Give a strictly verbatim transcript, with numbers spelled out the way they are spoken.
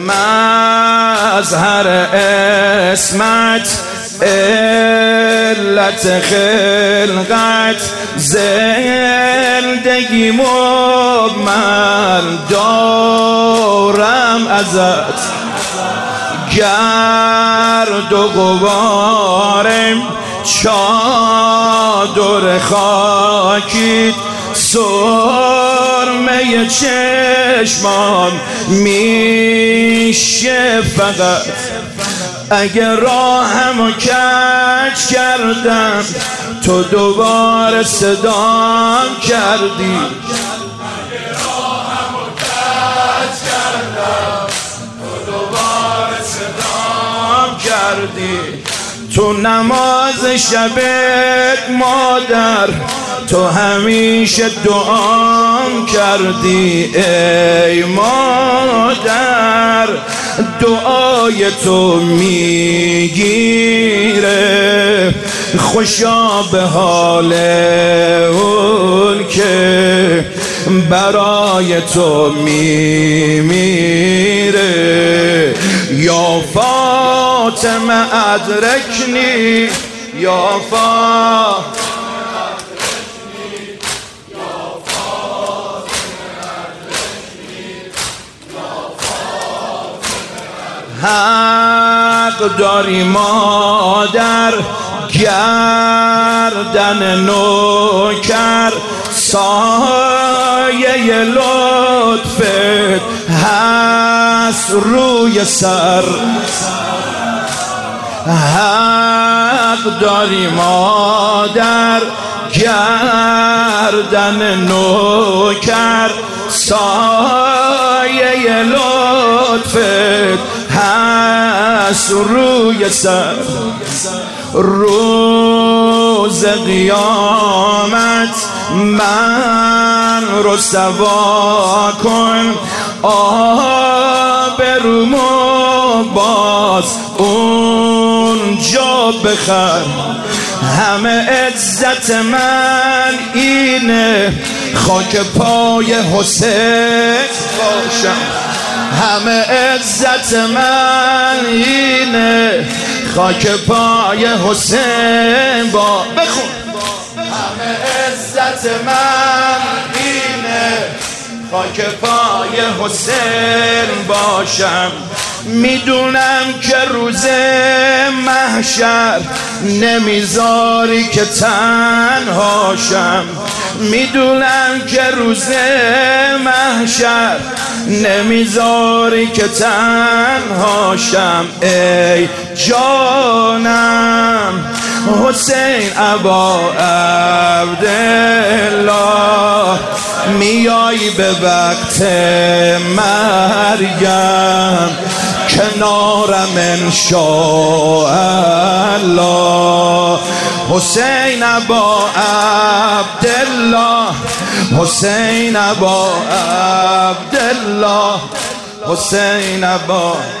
مظهر اسمت علت خلقت زندگی مکمل دارم ازت گرد و غبارم چادر خاکیت سرمه چشمام میشه فقط اگه راهمو کج کردم تو دوباره صدام کردی اگه راهمو کج کردم تو دوباره صدام کردی تو نماز شبت مادر تو همیشه دعام کردی ای مادر دعای تو میگیره خوشا به حال اون که برای تو میمیره یا فاطمه ادرکنی یا فاطمه حق داری مادر گردن نوکر سایه لطفت هست روی سر حق داری مادر گردن نوکر سایه لطفت هست روی سر روز قیامت من رو سوا کن آبرومو باز اونجا بخر همه عزت من اینه خاک پای حسین باشم همه عزت من اینه خاک پای حسین با بخون همه عزت من اینه خاک پای حسین باشم میدونم که روز محشر نمیذاری که تنهاشم میدونم که روز محشر نمیذاری که تنهاشم ای جانم حسین ابا عبدالله میای به وقت مرگم کنارم انشاءالله حسین ابا عبدالله حسین ابا عبدالله حسین ابا